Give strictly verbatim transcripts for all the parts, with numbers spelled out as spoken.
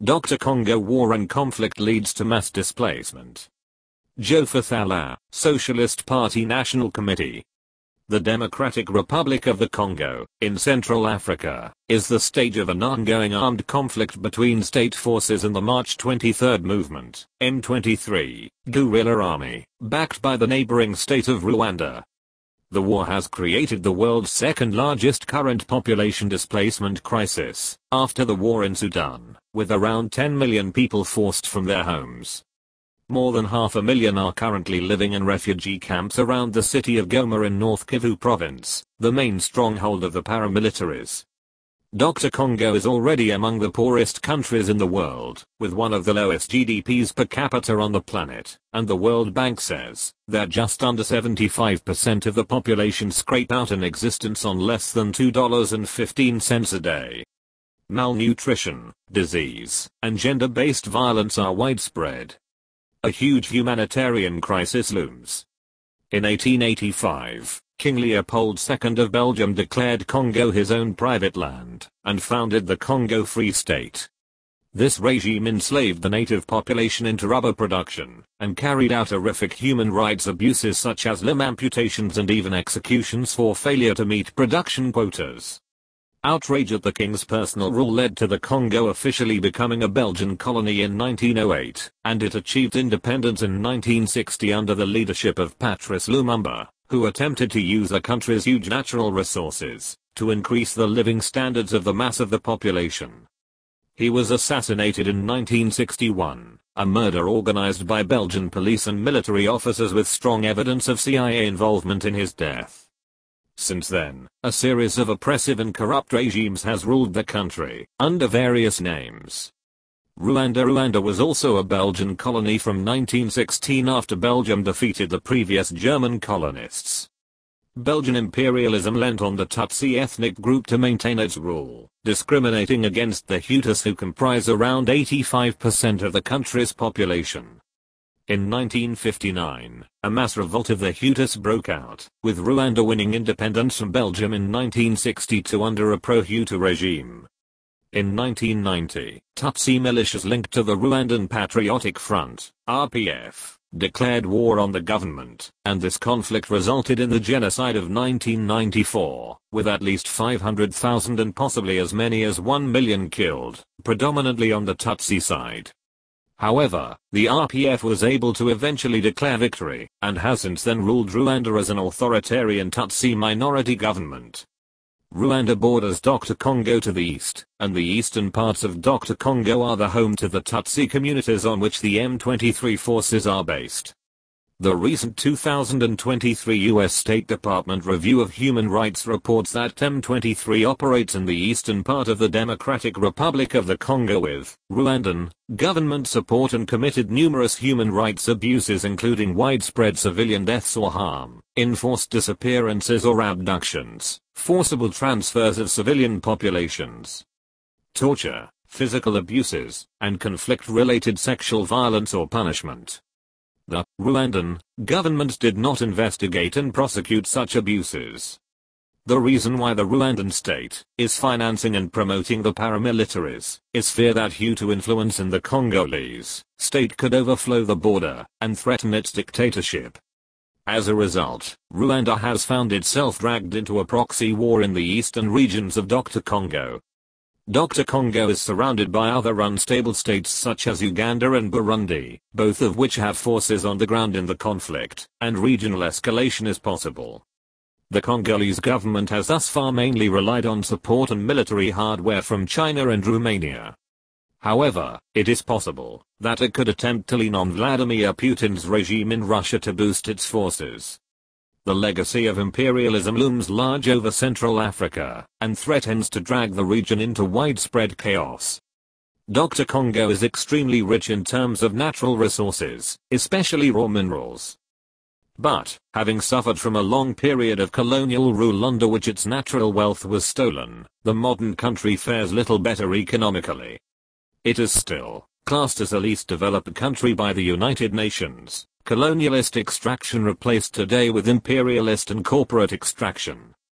Doctor Congo war and conflict leads to mass displacement. Joseph Allah, Socialist Party National Committee. The Democratic Republic of the Congo, in Central Africa, is the stage of an ongoing armed conflict between state forces and the March twenty-third movement, M twenty-three, guerrilla army, backed by the neighboring state of Rwanda. The war has created the world's second largest current population displacement crisis, after the war in Sudan, with around ten million people forced from their homes. More than half a million are currently living in refugee camps around the city of Goma in North Kivu province, the main stronghold of the paramilitaries. Doctor Congo is already among the poorest countries in the world, with one of the lowest G D Ps per capita on the planet, and the World Bank says that just under seventy-five percent of the population scrape out an existence on less than two dollars and fifteen cents a day. Malnutrition, disease, and gender-based violence are widespread. A huge humanitarian crisis looms. In eighteen eighty-five, King Leopold the Second of Belgium declared Congo his own private land, and founded the Congo Free State. This regime enslaved the native population into rubber production, and carried out horrific human rights abuses such as limb amputations and even executions for failure to meet production quotas. Outrage at the king's personal rule led to the Congo officially becoming a Belgian colony in nineteen oh eight, and it achieved independence in nineteen sixty under the leadership of Patrice Lumumba, who attempted to use the country's huge natural resources to increase the living standards of the mass of the population. He was assassinated in nineteen sixty-one, a murder organized by Belgian police and military officers with strong evidence of C I A involvement in his death. Since then, a series of oppressive and corrupt regimes has ruled the country, under various names. Rwanda Rwanda was also a Belgian colony from nineteen sixteen after Belgium defeated the previous German colonists. Belgian imperialism lent on the Tutsi ethnic group to maintain its rule, discriminating against the Hutus who comprise around eighty-five percent of the country's population. In nineteen fifty-nine, a mass revolt of the Hutus broke out, with Rwanda winning independence from Belgium in nineteen sixty-two under a pro-Hutu regime. In nineteen ninety, Tutsi militias linked to the Rwandan Patriotic Front, R P F, declared war on the government, and this conflict resulted in the genocide of nineteen ninety-four, with at least five hundred thousand and possibly as many as one million killed, predominantly on the Tutsi side. However, the R P F was able to eventually declare victory, and has since then ruled Rwanda as an authoritarian Tutsi minority government. Rwanda borders Doctor Congo to the east, and the eastern parts of Doctor Congo are the home to the Tutsi communities on which the M twenty-three forces are based. The recent two thousand twenty-three U S State Department review of human rights reports that M twenty-three operates in the eastern part of the Democratic Republic of the Congo with Rwandan government support and committed numerous human rights abuses including widespread civilian deaths or harm, enforced disappearances or abductions, forcible transfers of civilian populations, torture, physical abuses, and conflict-related sexual violence or punishment. The Rwandan government did not investigate and prosecute such abuses. The reason why the Rwandan state is financing and promoting the paramilitaries is fear that Hutu influence in the Congolese state could overflow the border and threaten its dictatorship. As a result, Rwanda has found itself dragged into a proxy war in the eastern regions of Doctor Congo. Doctor Congo is surrounded by other unstable states such as Uganda and Burundi, both of which have forces on the ground in the conflict, and regional escalation is possible. The Congolese government has thus far mainly relied on support and military hardware from China and Romania. However, it is possible that it could attempt to lean on Vladimir Putin's regime in Russia to boost its forces. The legacy of imperialism looms large over Central Africa, and threatens to drag the region into widespread chaos. Doctor Congo is extremely rich in terms of natural resources, especially raw minerals. But, having suffered from a long period of colonial rule under which its natural wealth was stolen, the modern country fares little better economically. It is still classed as a least developed country by the United Nations. Colonialist extraction replaced today with imperialist and corporate extraction.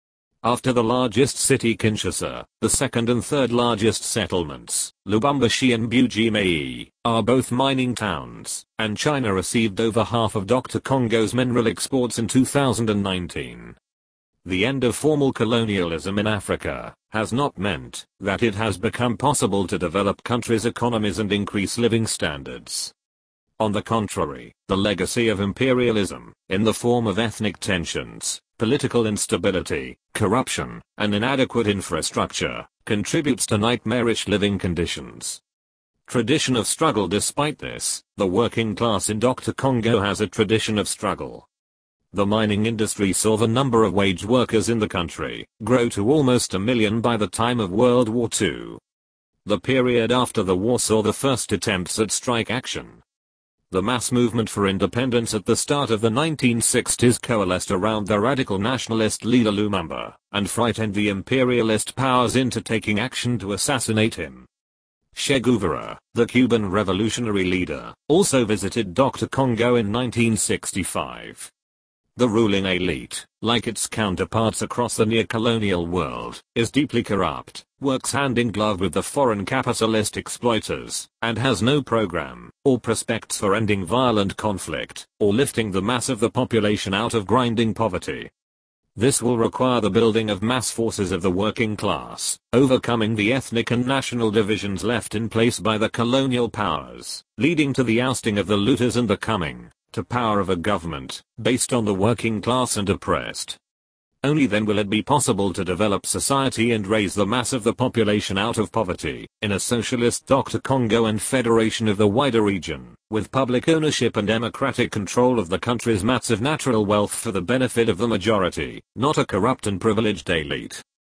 After the largest city Kinshasa, the second and third largest settlements, Lubumbashi and Buji-Mayi, are both mining towns, and China received over half of Doctor Congo's mineral exports in two thousand nineteen. The end of formal colonialism in Africa has not meant that it has become possible to develop countries' economies and increase living standards. On the contrary, the legacy of imperialism, in the form of ethnic tensions, political instability, corruption, and inadequate infrastructure, contributes to nightmarish living conditions. Tradition of struggle. Despite this, the working class in Doctor Congo has a tradition of struggle. The mining industry saw the number of wage workers in the country grow to almost a million by the time of World War Two. The period after the war saw the first attempts at strike action. The mass movement for independence at the start of the nineteen sixties coalesced around the radical nationalist leader Lumumba, and frightened the imperialist powers into taking action to assassinate him. Che Guevara, the Cuban revolutionary leader, also visited Doctor Congo in nineteen sixty-five. The ruling elite, like its counterparts across the near-colonial world, is deeply corrupt, works hand in glove with the foreign capitalist exploiters, and has no program or prospects for ending violent conflict or lifting the mass of the population out of grinding poverty. This will require the building of mass forces of the working class, overcoming the ethnic and national divisions left in place by the colonial powers, leading to the ousting of the looters and the coming to power of a government based on the working class and oppressed. Only then will it be possible to develop society and raise the mass of the population out of poverty, in a socialist Doctor Congo and federation of the wider region, with public ownership and democratic control of the country's massive natural wealth for the benefit of the majority, not a corrupt and privileged elite.